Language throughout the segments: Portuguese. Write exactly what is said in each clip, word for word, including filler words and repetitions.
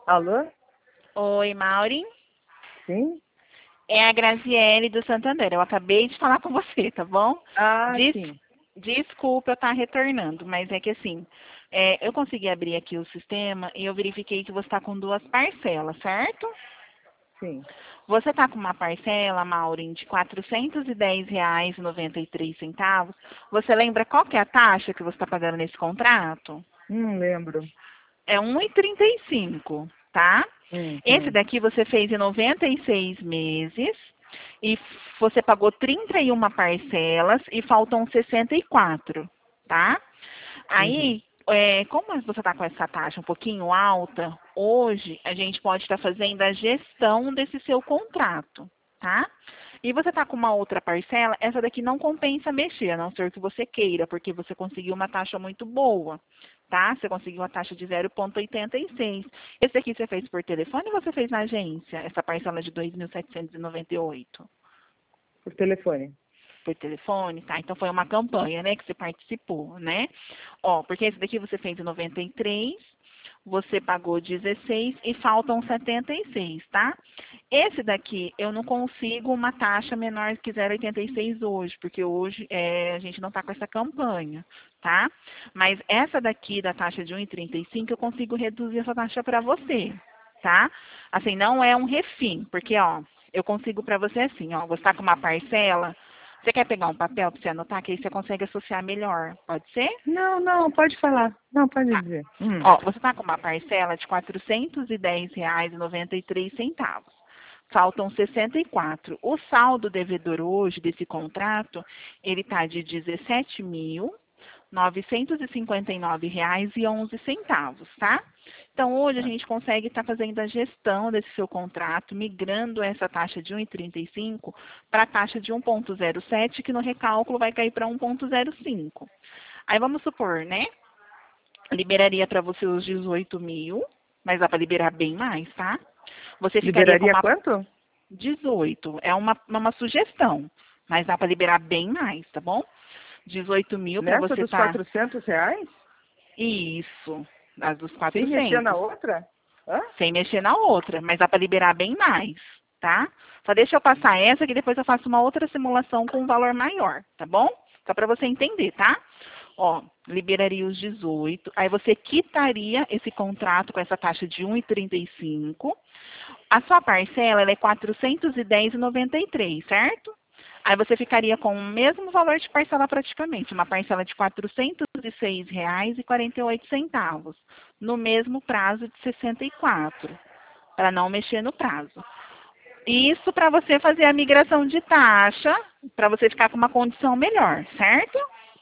Alô? Oi, Maureen. Sim? É a Graziele do Santander. Eu acabei de falar com você, tá bom? Ah, Des... sim. Desculpa eu estar retornando, mas é que assim, é, eu consegui abrir aqui o sistema e eu verifiquei que você está com duas parcelas, certo? Sim. Você está com uma parcela, Maureen, de quatrocentos e dez reais e noventa e três centavos. Você lembra qual que é a taxa que você está pagando nesse contrato? Hum, lembro. É um e trinta e cinco, tá? Hum, Esse hum. daqui você fez em noventa e seis meses e você pagou trinta e uma parcelas e faltam sessenta e quatro, tá? Uhum. Aí, é, como você está com essa taxa um pouquinho alta, hoje a gente pode estar fazendo a gestão desse seu contrato, tá? E você está com uma outra parcela, essa daqui não compensa mexer, a não ser que você queira, porque você conseguiu uma taxa muito boa, tá? Você conseguiu uma taxa de zero vírgula oitenta e seis. Esse aqui você fez por telefone ou você fez na agência, essa parcela de dois mil setecentos e noventa e oito? Por telefone. Por telefone, tá? Então foi uma campanha, né, que você participou, né? Ó, porque esse daqui você fez em noventa e três, você pagou dezesseis e faltam setenta e seis, tá? Esse daqui eu não consigo uma taxa menor que zero vírgula oitenta e seis hoje, porque hoje é, a gente não está com essa campanha, tá? Mas essa daqui da taxa de um e trinta e cinco eu consigo reduzir essa taxa para você, tá? Assim, não é um refim, porque ó, eu consigo para você assim, ó, você está com uma parcela. Você quer pegar um papel para você anotar, que aí você consegue associar melhor, pode ser? Não, não, pode falar. Não, pode Tá. dizer. Hum. Ó, você está com uma parcela de quatrocentos e dez reais e noventa e três centavos. Faltam sessenta e quatro. O saldo devedor hoje desse contrato, ele está de dezessete mil novecentos e cinquenta e nove reais e onze centavos, tá? Então hoje a Tá. gente consegue estar fazendo a gestão desse seu contrato, migrando essa taxa de um e trinta e cinco para a taxa de um ponto zero sete, que no recálculo vai cair para um ponto zero cinco. Aí vamos supor, né? Liberaria para você os dezoito mil, mas dá para liberar bem mais, tá? Você ficaria com Liberaria uma quanto? dezoito, é uma, uma sugestão, mas dá para liberar bem mais, tá bom? dezoito mil para Nessa você dos tá. quatrocentos reais? Isso, das dos Sem mexer na quatrocentos, outra? Hã? sem mexer na outra, mas dá para liberar bem mais, tá? Só deixa eu passar essa que depois eu faço uma outra simulação com um valor maior, tá bom? Só para você entender, tá? Ó, liberaria os dezoito, aí você quitaria esse contrato com essa taxa de um e trinta e cinco. A sua parcela ela é quatrocentos e dez reais e noventa e três, certo? Aí você ficaria com o mesmo valor de parcela praticamente, uma parcela de quatrocentos e seis reais e quarenta e oito centavos, no mesmo prazo de sessenta e quatro, para não mexer no prazo. Isso para você fazer a migração de taxa, para você ficar com uma condição melhor, certo?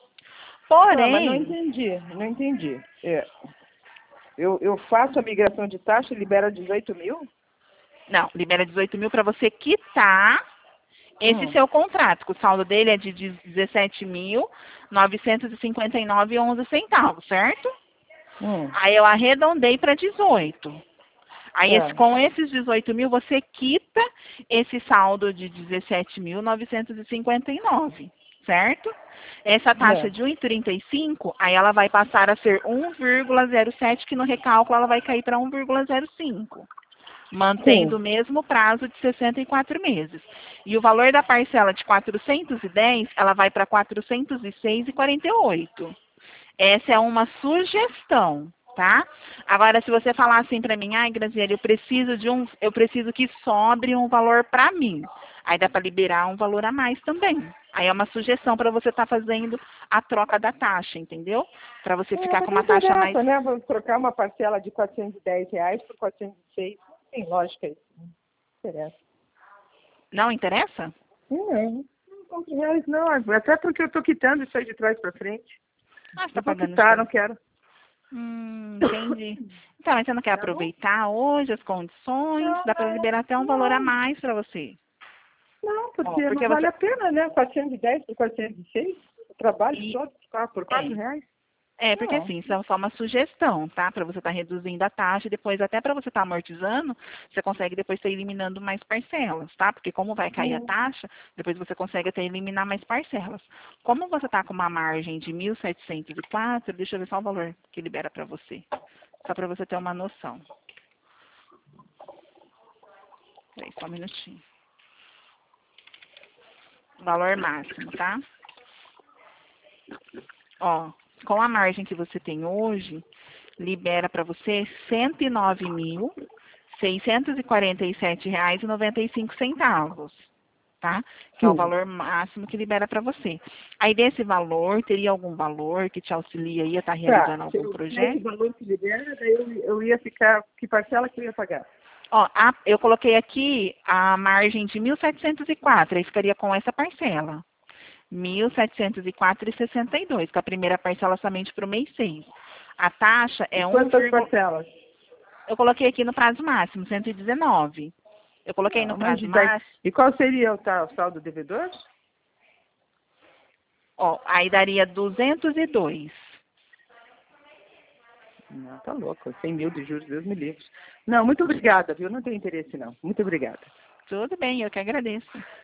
Tá, mas não Porém, entendi. Não entendi. É, eu, eu faço a migração de taxa e libera dezoito mil? não, libera dezoito mil para você quitar esse Hum. seu contrato, que o saldo dele é de dezessete mil novecentos e cinquenta e nove e onze centavos, certo? Hum. Aí eu arredondei para dezoito. Aí esse, Tá. com esses dezoito mil você quita esse saldo de dezessete mil novecentos e cinquenta e nove, certo? Essa taxa É. de um e trinta e cinco, aí ela vai passar a ser um vírgula zero sete, que no recálculo ela vai cair para um vírgula zero cinco, mantendo o Sim. mesmo prazo de sessenta e quatro meses. E o valor da parcela de quatrocentos e dez, ela vai para quatrocentos e seis reais e quarenta e oito. Essa é uma sugestão, tá? Agora, se você falar assim para mim, ai, Graziela, eu preciso de um, eu preciso que sobre um valor para mim. Aí dá para liberar um valor a mais também. Aí é uma sugestão para você estar tá fazendo a troca da taxa, entendeu? Para você É, ficar mas com não uma taxa mais. interessa, né? Vamos trocar uma parcela de quatrocentos e dez reais por quatrocentos e seis. Não tem lógica isso. Não interessa. Não interessa? Não, não compro reais, não. Até porque eu tô quitando isso aí de trás para frente. Ah, você está Eu vou pagando de quitar, não trás. quero. Hum, entendi. Então, mas você não quer Tá bom? aproveitar hoje as condições? Não, Dá para não, liberar até um valor a não. mais para você. Não, Ó, porque não porque vale você. a pena, né? quatrocentos e dez por quatrocentos e seis. O trabalho E, todo ficar por quatro é, reais. É, porque Não. assim, isso é só uma sugestão, tá? Para você estar reduzindo a taxa e depois até para você estar amortizando, você consegue depois estar eliminando mais parcelas, tá? Porque como vai cair a Hum. taxa, depois você consegue até eliminar mais parcelas. Como você está com uma margem de mil setecentos e quatro, deixa eu ver só o valor que libera para você. Só para você ter uma noção. Peraí, só um minutinho. Valor máximo, tá? Ó, com a margem que você tem hoje, libera para você cento e nove mil, seiscentos e quarenta e sete reais e noventa e cinco centavos, tá? Que é o Sim. valor máximo que libera para você. Aí desse valor, teria algum valor que te auxilia aí a estar realizando Tá, se algum eu esse projeto? valor que libera, daí eu, eu ia ficar, que parcela que eu ia pagar? Ó, a- eu coloquei aqui a margem de mil setecentos e quatro, aí ficaria com essa parcela. mil setecentos e quatro reais e sessenta e dois centavos, com a primeira parcela somente para o mês seis. A taxa E é um, quantas parcelas? eu coloquei aqui no prazo máximo, cento e dezenove. Eu coloquei no Não, mas prazo e daí- máximo, E qual seria o tal saldo devedor? ó, aí daria duzentos e dois. Não, tá louco, cem mil de juros, Deus me livre. Não, muito obrigada, viu? Não tenho interesse não. Muito obrigada. Tudo bem, eu que agradeço.